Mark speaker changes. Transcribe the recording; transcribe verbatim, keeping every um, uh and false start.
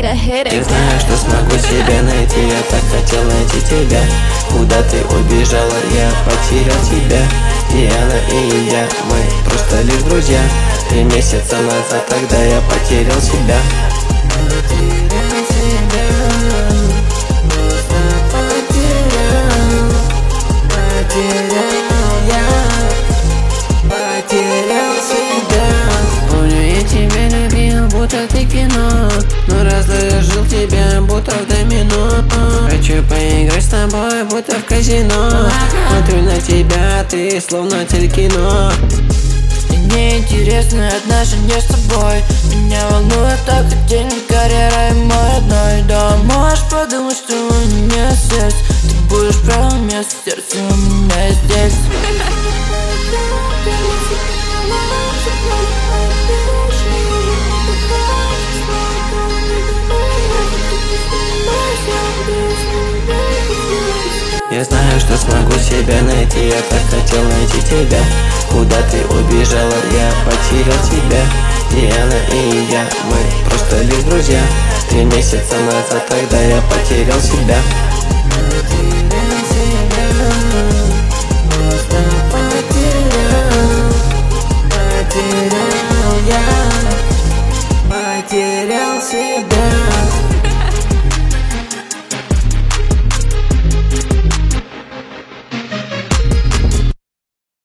Speaker 1: a headache.
Speaker 2: Не знаю, что смогу себя найти, я так хотел найти тебя. Куда ты убежала, я потерял тебя. И она, и я, мы просто лишь друзья. Три месяца назад тогда я потерял себя. Потерял себя, просто потерял. Потерял я, потерял себя. Помню, я тебя любил, будто ты кино, но разложил тебя, будто в домино. Хочу поиграть с тобой, будто в казино. Смотрю на тебя, ты словно телекино.
Speaker 3: Мне интересны отношения с тобой. Меня волнует только деньги, карьера и мой родной дом. Можешь подумать, что у меня сердце, ты будешь правым местом, сердце у меня здесь.
Speaker 2: Я знаю, что смогу себя найти, я так хотел найти тебя. Куда ты убежала, я потерял тебя. И она, и я, мы просто лишь друзья. Три месяца назад тогда я потерял себя. Потерял себя, просто потерял. Потерял я, потерял себя.